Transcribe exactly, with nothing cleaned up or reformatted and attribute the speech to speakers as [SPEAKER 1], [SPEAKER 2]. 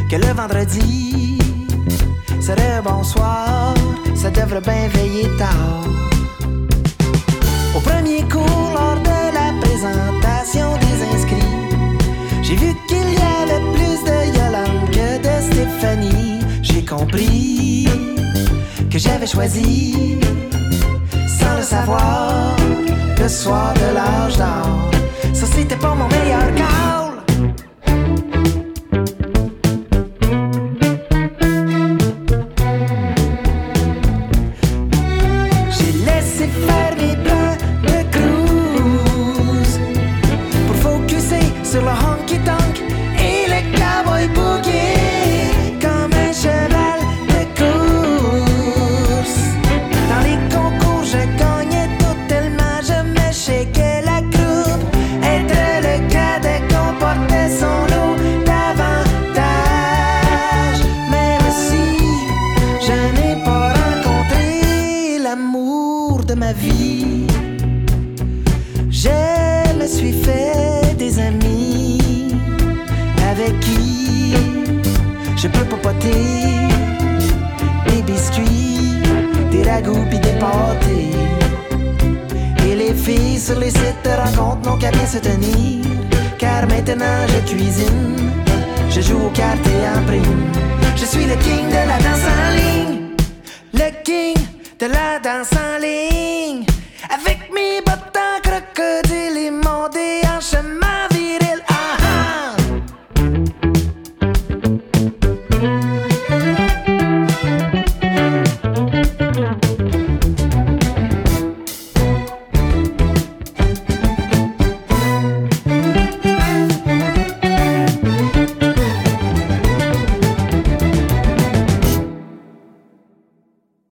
[SPEAKER 1] que le vendredi serait bonsoir, ça devrait bien veiller tard. Au premier cours, lors de la présentation des inscrits, j'ai vu qu'il y avait plus de Yolande que de Stéphanie. J'ai compris que j'avais choisi, sans le savoir, le soir de l'âge d'or. Ça c'était pas mon meilleur call. J'ai laissé faire mes plans de cruise pour focuser sur le honky tonk et le cowboy boogie comme un cheval de course. Dans les concours je gagnais tout tellement je me shakeais la croupe. Être le cadet comportait son lot d'avantages. Même si je n'ai pas rencontré l'amour de ma vie, je me suis fait des amis avec qui je peux papoter des biscuits, des ragoûts pis des pâtés. Et les filles sur les sites de rencontres n'ont qu'à bien se tenir, car maintenant je cuisine, je joue aux cartes et en prime. Je suis le king de la danse